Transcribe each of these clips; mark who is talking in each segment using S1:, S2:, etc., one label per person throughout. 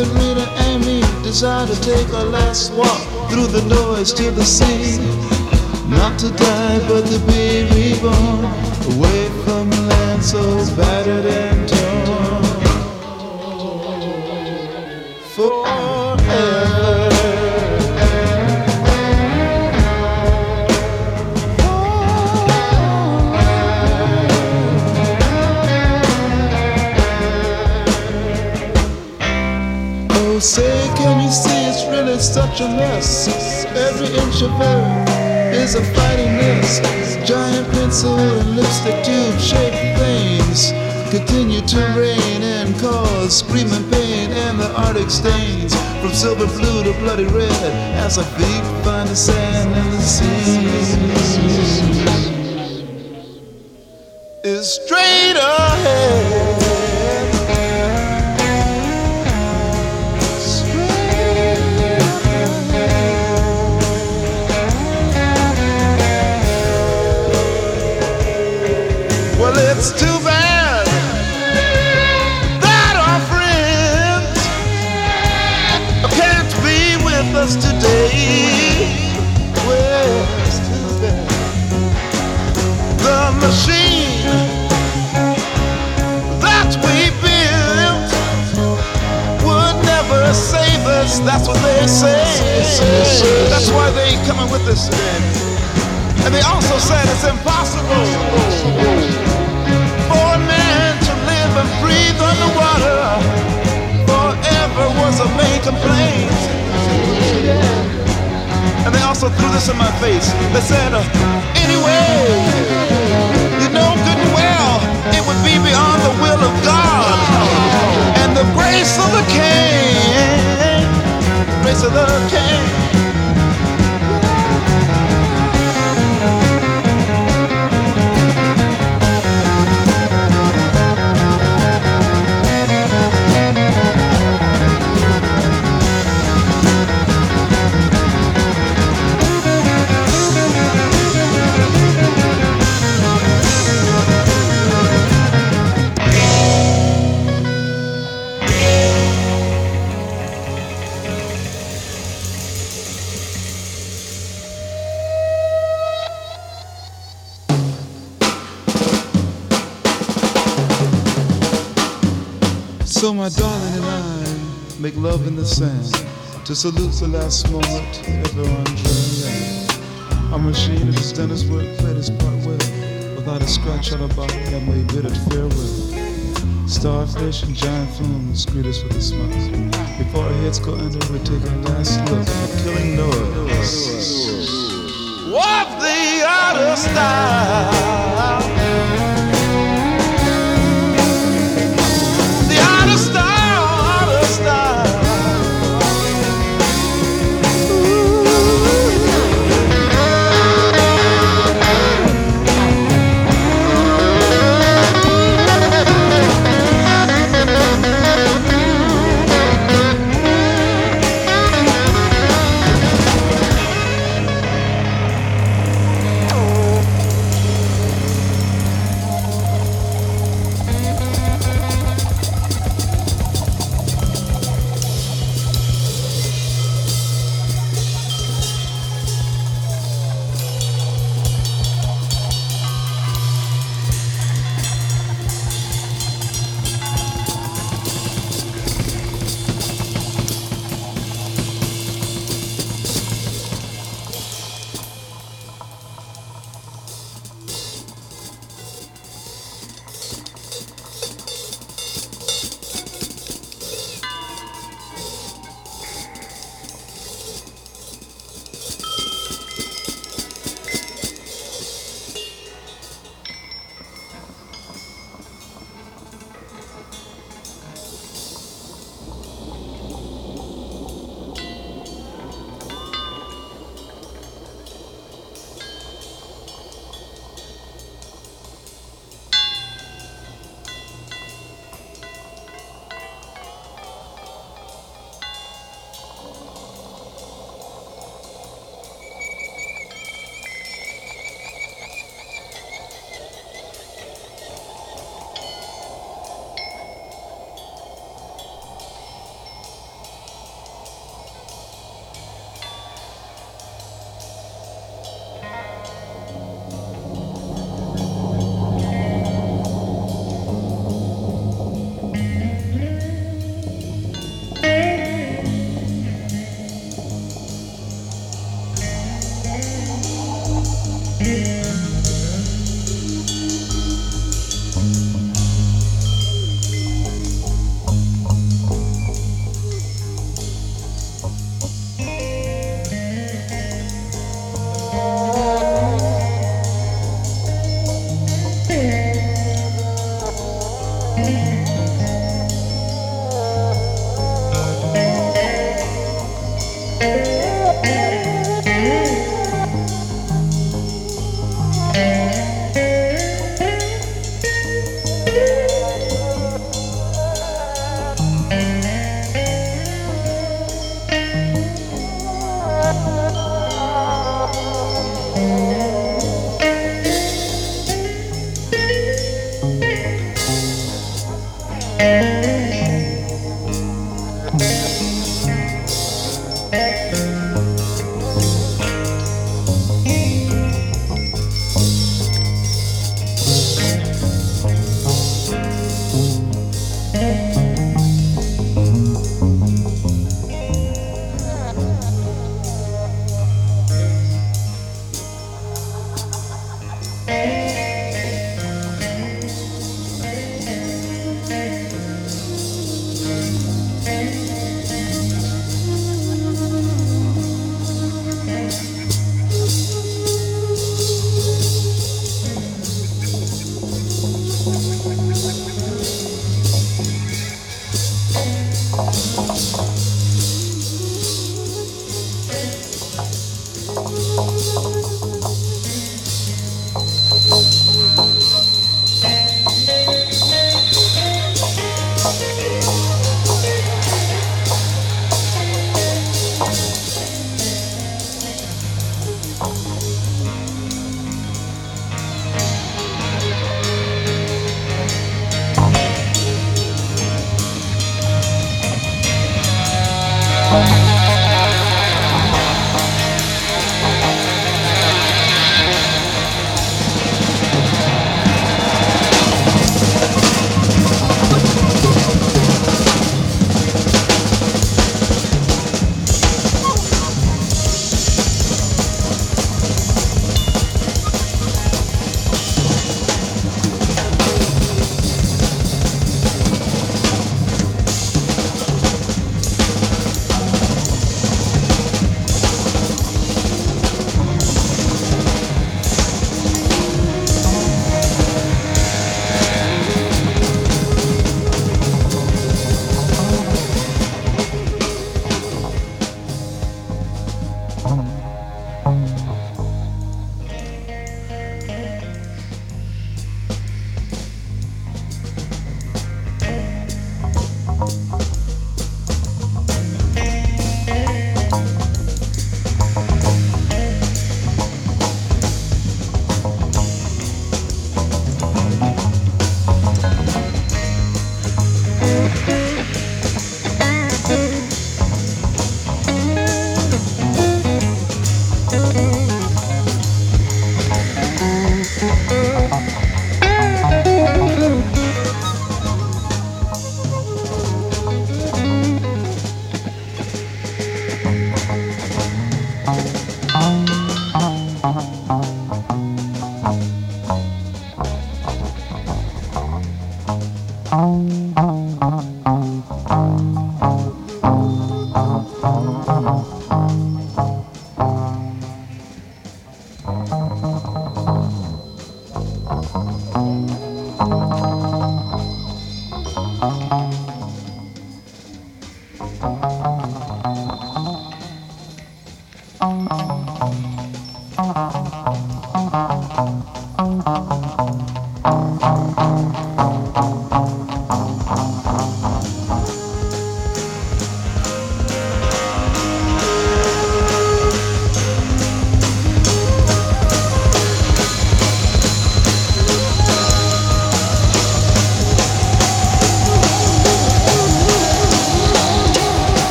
S1: Rita and me decide to take our last walk through the noise to the sea. Not to die, but to be reborn, away from land so battered and torn. Forever. Oh, say, can you see it's really such a mess? Every inch of earth is a fighting mess. Giant pencil and lipstick tube shaped things continue to rain and cause screaming pain, and the Arctic stains from silver blue to bloody red as our feet find the sand and the sea is straight ahead. Well, it's too bad that our friends can't be with us today. Well, it's too bad. The machine that we built would never save us. That's what they say. That's why they coming with us today. And they also said it's impossible for a man to live and breathe underwater forever was a main complaint. And they also threw this in my face. They said, anyway, you know good and well it would be beyond the will of God and the grace of the King. Grace of the King. So my darling and I make love in the sand to salute the last moment ever on dry land. Our machine has done its work, played its part well. Without a scratch on our body, I may bid it farewell. Starfish and giant flumes greet us with a smile. Before our heads go under, we take a last look at the killing noise of the outer style.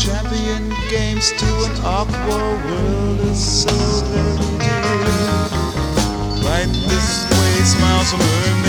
S1: champion games to an aqua world is so very dear. Right this way, smiles from her